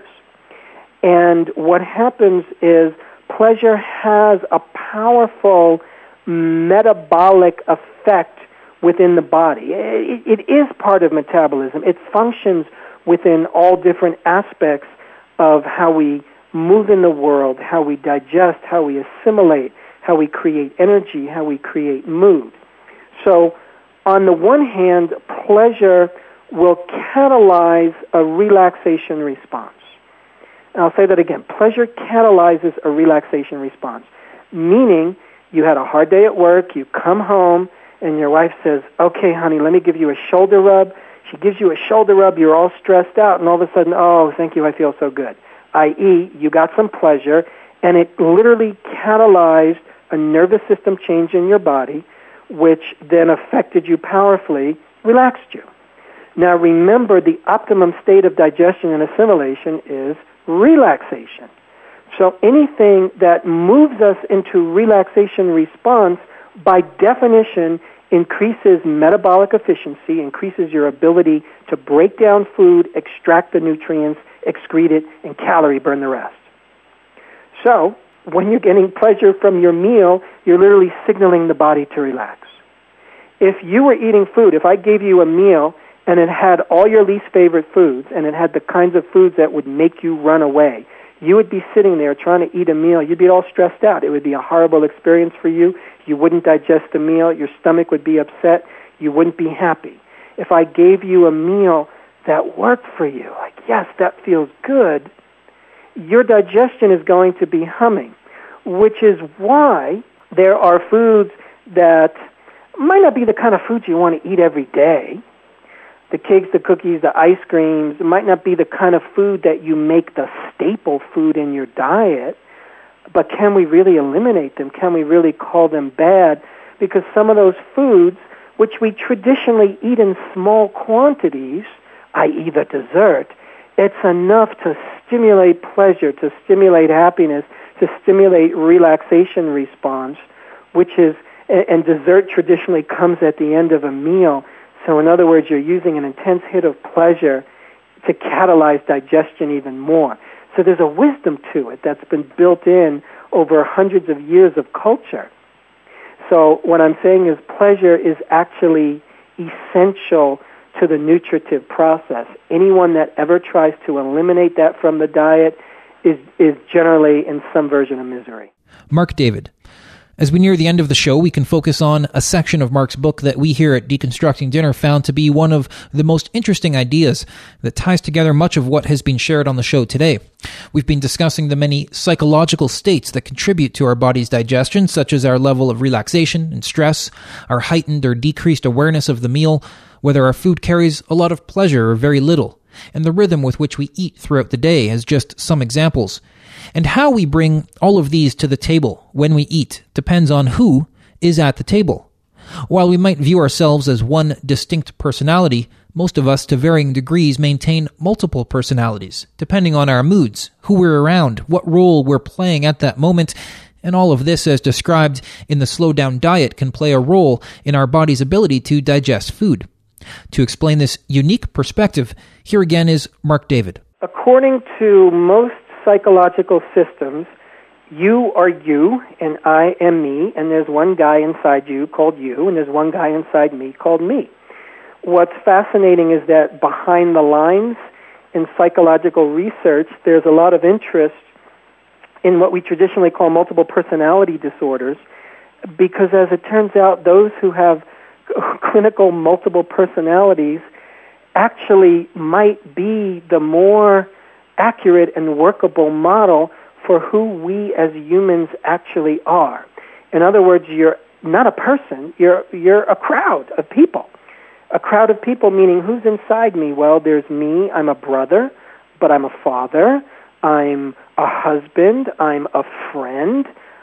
Speaker 3: And what happens is pleasure has a powerful metabolic effect within the body. It is part of metabolism. It functions within all different aspects of how we move in the world, how we digest, how we assimilate, how we create energy, how we create mood. So on the one hand, pleasure will catalyze a relaxation response. And I'll say that again. Pleasure catalyzes a relaxation response, meaning you had a hard day at work, you come home, and your wife says, okay, honey, let me give you a shoulder rub. She gives you a shoulder rub, you're all stressed out, and all of a sudden, oh, thank you, I feel so good. I.e., you got some pleasure, and it literally catalyzed a nervous system change in your body, which then affected you powerfully, relaxed you. Now remember, the optimum state of digestion and assimilation is relaxation. So anything that moves us into relaxation response, by definition, increases metabolic efficiency, increases your ability to break down food, extract the nutrients, excrete it, and calorie burn the rest. So when you're getting pleasure from your meal, you're literally signaling the body to relax. If you were eating food, if I gave you a meal and it had all your least favorite foods, and it had the kinds of foods that would make you run away, you would be sitting there trying to eat a meal. You'd be all stressed out. It would be a horrible experience for you. You wouldn't digest the meal. Your stomach would be upset. You wouldn't be happy. If I gave you a meal that worked for you, like, yes, that feels good, your digestion is going to be humming, which is why there are foods that might not be the kind of foods you want to eat every day. The cakes, the cookies, the ice creams, it might not be the kind of food that you make the staple food in your diet, but can we really eliminate them? Can we really call them bad? Because some of those foods, which we traditionally eat in small quantities, i.e. the dessert, it's enough to stimulate pleasure, to stimulate happiness, to stimulate relaxation response, which is, and dessert traditionally comes at the end of a meal. So in other words, you're using an intense hit of pleasure to catalyze digestion even more. So there's a wisdom to it that's been built in over hundreds of years of culture. So what I'm saying is pleasure is actually essential to the nutritive process. Anyone that ever tries to eliminate that from the diet is generally in some version of misery.
Speaker 2: Marc David. As we near the end of the show, we can focus on a section of Marc's book that we here at Deconstructing Dinner found to be one of the most interesting ideas that ties together much of what has been shared on the show today. We've been discussing the many psychological states that contribute to our body's digestion, such as our level of relaxation and stress, our heightened or decreased awareness of the meal, whether our food carries a lot of pleasure or very little, and the rhythm with which we eat throughout the day as just some examples. And how we bring all of these to the table when we eat depends on who is at the table. While we might view ourselves as one distinct personality, most of us to varying degrees maintain multiple personalities, depending on our moods, who we're around, what role we're playing at that moment, and all of this, as described in the Slow Down Diet, can play a role in our body's ability to digest food. To explain this unique perspective, here again is Marc David.
Speaker 3: According to most psychological systems, you are you and I am me, and there's one guy inside you called you, and there's one guy inside me called me. What's fascinating is that behind the lines in psychological research, there's a lot of interest in what we traditionally call multiple personality disorders, because as it turns out, those who have clinical multiple personalities actually might be the more accurate and workable model for who we as humans actually are. In other words, you're not a person, you're a crowd of people. A crowd of people meaning who's inside me? Well, there's me, I'm a brother, but I'm a father, I'm a husband, I'm a friend,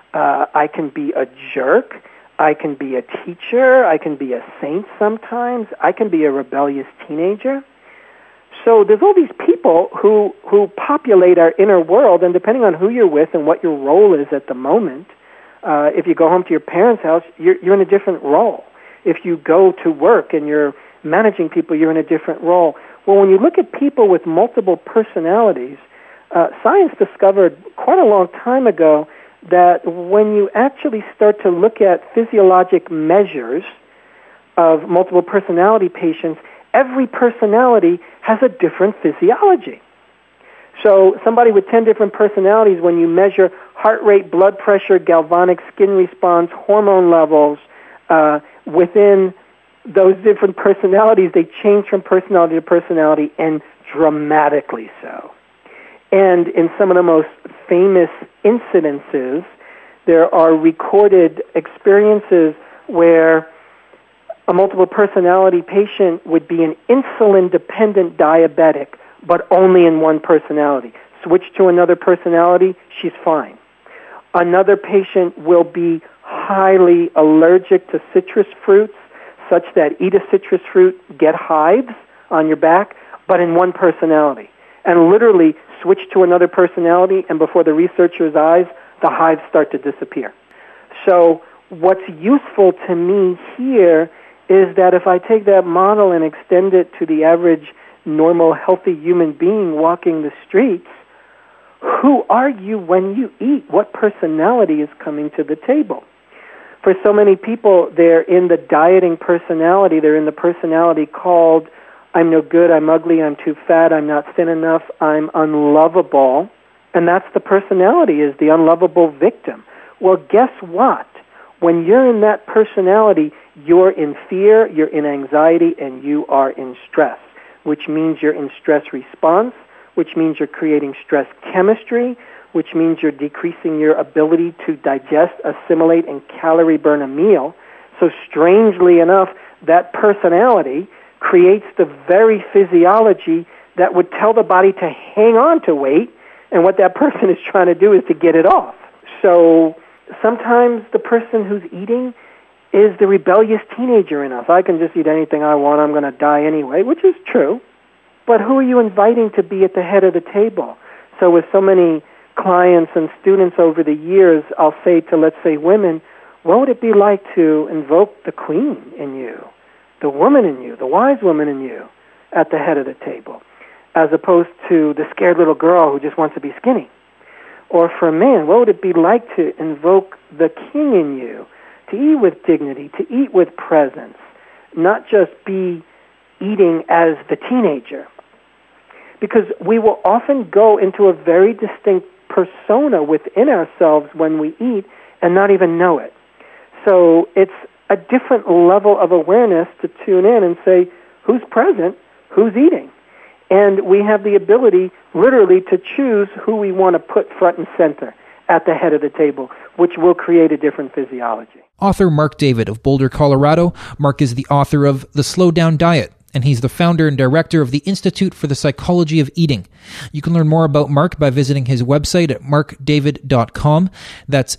Speaker 3: I can be a jerk, I can be a teacher, I can be a saint sometimes, I can be a rebellious teenager. So there's all these people who populate our inner world, and depending on who you're with and what your role is at the moment, if you go home to your parents' house, you're in a different role. If you go to work and you're managing people, you're in a different role. Well, when you look at people with multiple personalities, science discovered quite a long time ago that when you actually start to look at physiologic measures of multiple personality patients, every personality has a different physiology. So somebody with 10 different personalities, when you measure heart rate, blood pressure, galvanic skin response, hormone levels, within those different personalities, they change from personality to personality, and dramatically so. And in some of the most famous incidences, there are recorded experiences where a multiple personality patient would be an insulin-dependent diabetic, but only in one personality. Switch to another personality, she's fine. Another patient will be highly allergic to citrus fruits, such that eat a citrus fruit, get hives on your back, but in one personality. And literally switch to another personality, and before the researcher's eyes, the hives start to disappear. So what's useful to me here is that if I take that model and extend it to the average, normal, healthy human being walking the streets, who are you when you eat? What personality is coming to the table? For so many people, they're in the dieting personality. They're in the personality called, I'm no good, I'm ugly, I'm too fat, I'm not thin enough, I'm unlovable. And that's the personality, is the unlovable victim. Well, guess what? When you're in that personality, you're in fear, you're in anxiety, and you are in stress, which means you're in stress response, which means you're creating stress chemistry, which means you're decreasing your ability to digest, assimilate, and calorie burn a meal. So strangely enough, that personality creates the very physiology that would tell the body to hang on to weight, and what that person is trying to do is to get it off. So sometimes the person who's eating is the rebellious teenager in us. I can just eat anything I want, I'm going to die anyway, which is true. But who are you inviting to be at the head of the table? So with so many clients and students over the years, I'll say to, let's say, women, what would it be like to invoke the queen in you, the woman in you, the wise woman in you at the head of the table, as opposed to the scared little girl who just wants to be skinny? Or for a man, what would it be like to invoke the king in you, to eat with dignity, to eat with presence, not just be eating as the teenager? Because we will often go into a very distinct persona within ourselves when we eat and not even know it. So it's a different level of awareness to tune in and say, who's present, who's eating? And we have the ability literally to choose who we want to put front and center at the head of the table, which will create a different physiology.
Speaker 2: Author Mark David of Boulder, Colorado. Mark is the author of The Slow Down Diet, and he's the founder and director of the Institute for the Psychology of Eating. You can learn more about Mark by visiting his website at markdavid.com. That's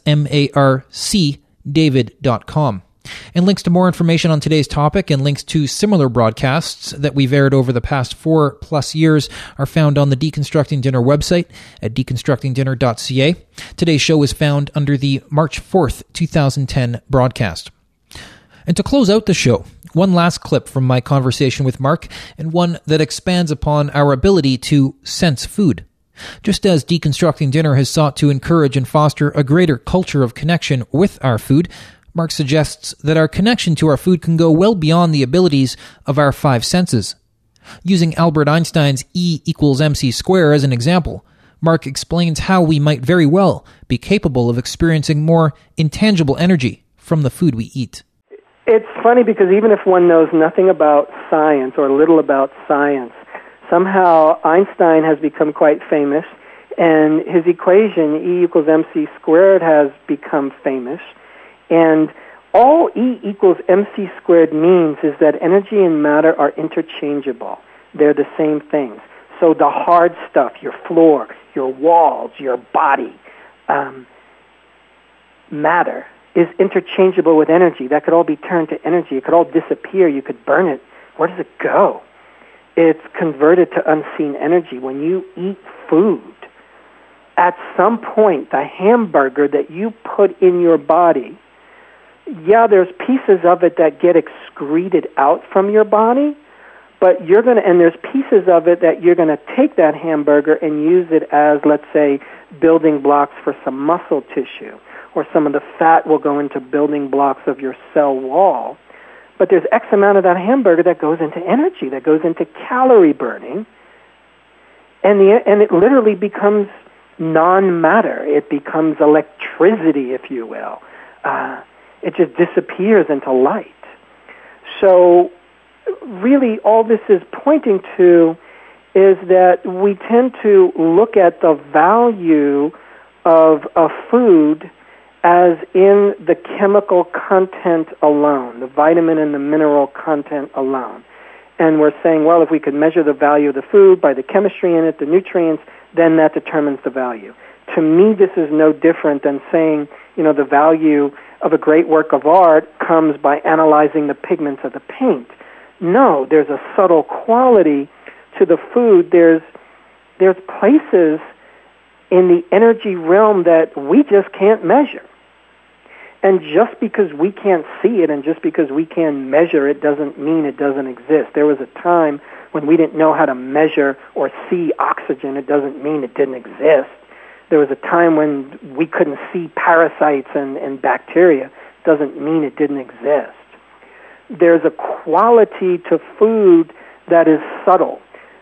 Speaker 2: marcdavid.com. And links to more information on today's topic and links to similar broadcasts that we've aired over the past 4+ years are found on the Deconstructing Dinner website at deconstructingdinner.ca. Today's show is found under the March 4th, 2010 broadcast. And to close out the show, one last clip from my conversation with Mark, and one that expands upon our ability to sense food. Just as Deconstructing Dinner has sought to encourage and foster a greater culture of connection with our food, Mark suggests that our connection to our food can go well beyond the abilities of our 5 senses. Using Albert Einstein's E = mc squared as an example, Mark explains how we might very well be capable of experiencing more intangible energy from the food we eat.
Speaker 3: It's funny because even if one knows nothing about science or little about science, somehow Einstein has become quite famous, and his equation, E equals mc squared, has become famous. And all E equals mc squared means is that energy and matter are interchangeable. They're the same things. So the hard stuff, your floor, your walls, your body, matter is interchangeable with energy. That could all be turned to energy. It could all disappear. You could burn it. Where does it go? It's converted to unseen energy. When you eat food, at some point, the hamburger that you put in your body, yeah, there's pieces of it that get excreted out from your body, but and there's pieces of it that you're going to take that hamburger and use it as, let's say, building blocks for some muscle tissue, or some of the fat will go into building blocks of your cell wall. But there's X amount of that hamburger that goes into energy, that goes into calorie burning, and it literally becomes non-matter. It becomes electricity, if you will. It just disappears into light. So really all this is pointing to is that we tend to look at the value of a food as in the chemical content alone, the vitamin and the mineral content alone. And we're saying, well, if we could measure the value of the food by the chemistry in it, the nutrients, then that determines the value. To me, this is no different than saying, the value of a great work of art comes by analyzing the pigments of the paint. No, there's a subtle quality to the food. There's places in the energy realm that we just can't measure. And just because we can't see it and just because we can measure it doesn't mean it doesn't exist. There was a time when we didn't know how to measure or see oxygen. It doesn't mean it didn't exist. There was a time when we couldn't see parasites and bacteria. It doesn't mean it didn't exist. There's a quality to food that is subtle.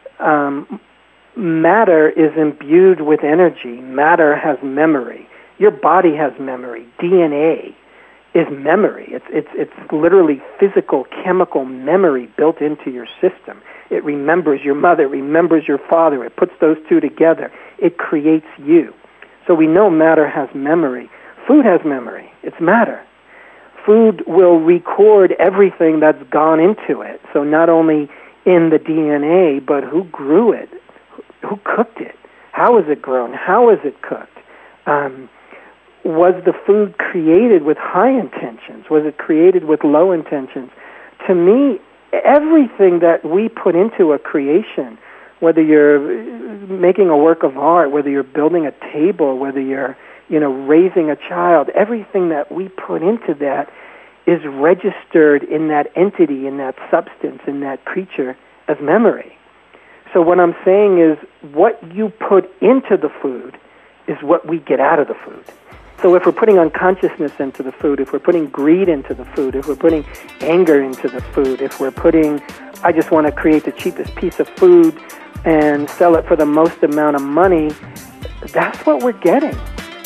Speaker 3: Matter is imbued with energy. Matter has memory. Your body has memory. DNA is memory. It's literally physical, chemical memory built into your system. It remembers your mother, it remembers your father. It puts those two together. It creates you. So we know matter has memory. Food has memory. It's matter. Food will record everything that's gone into it. So not only in the DNA, but who grew it, who cooked it, how is it grown, how is it cooked. Was the food created with high intentions? Was it created with low intentions? To me, everything that we put into a creation, whether you're making a work of art, whether you're building a table, whether you're, raising a child, everything that we put into that is registered in that entity, in that substance, in that creature as memory. So what I'm saying is what you put into the food is what we get out of the food. So if we're putting unconsciousness into the food, if we're putting greed into the food, if we're putting anger into the food, if we're putting, I just want to create the cheapest piece of food and sell it for the most amount of money, that's what we're getting.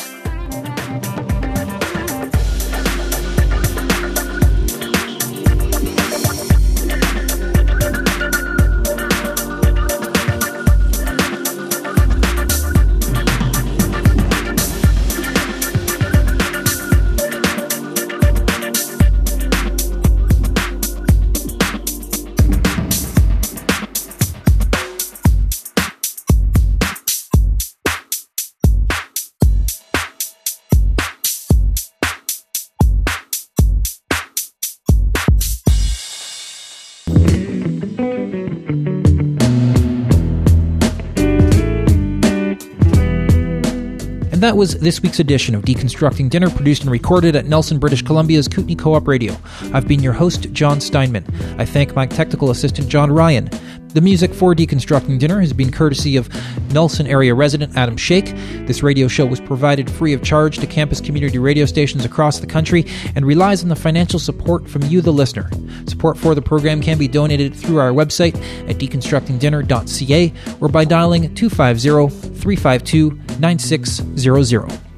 Speaker 2: And that was this week's edition of Deconstructing Dinner, produced and recorded at Nelson, British Columbia's Kootenai Co-op Radio. I've been your host, John Steinman. I thank my technical assistant, John Ryan. The music for Deconstructing Dinner has been courtesy of Nelson area resident Adam Shake. This radio show was provided free of charge to campus community radio stations across the country and relies on the financial support from you, the listener. Support for the program can be donated through our website at deconstructingdinner.ca or by dialing 250-352-9600.